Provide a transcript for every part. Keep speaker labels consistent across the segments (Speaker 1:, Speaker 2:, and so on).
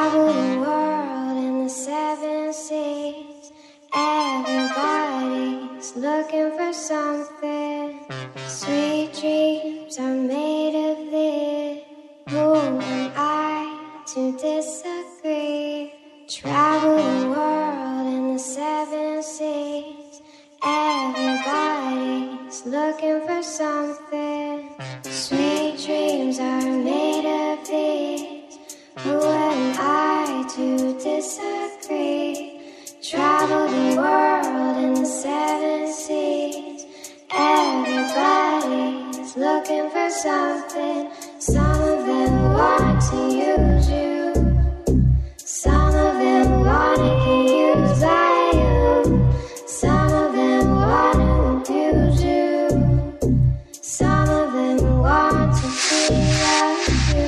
Speaker 1: Travel the world in the 7 seas. Everybody's looking for something. Sweet dreams are made of this. Who am I to disagree? Travel the world in the 7 seas. Everybody's looking for something. Sweet dreams are made of these. Who am I to disagree? Travel the world in the 7 seas. Everybody's looking for something. Some of them want to use you. Some of them want to get used by you. Some of them want to abuse you. Some of them want to be like you.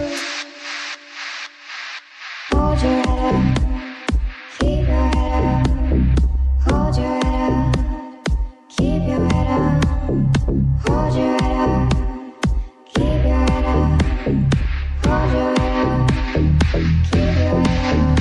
Speaker 1: Hold your head up, keep your head up. Hold your head up, keep your head up. Hold your head up, keep your head up. Hold your head up, keep your head up.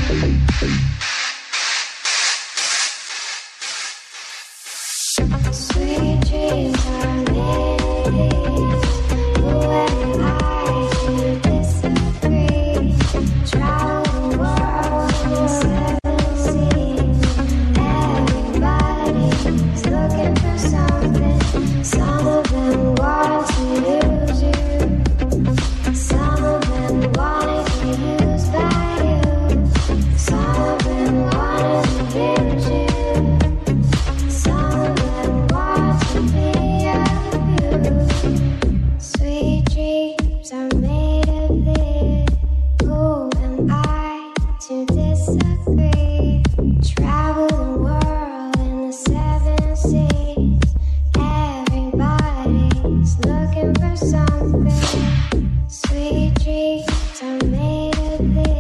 Speaker 1: Sweet dreams are made. Who am I to disagree? Travel the world in the 7 seas. Everybody's looking for something. Some of them want to use you. Some of them want to get used by you. Some of them want to abuse you. Some of them want to be abused. Sweet dreams are made of this. Who am I to disagree? Travel the world in the 7 seas. Everybody's looking for something. Sweet dreams are made of this.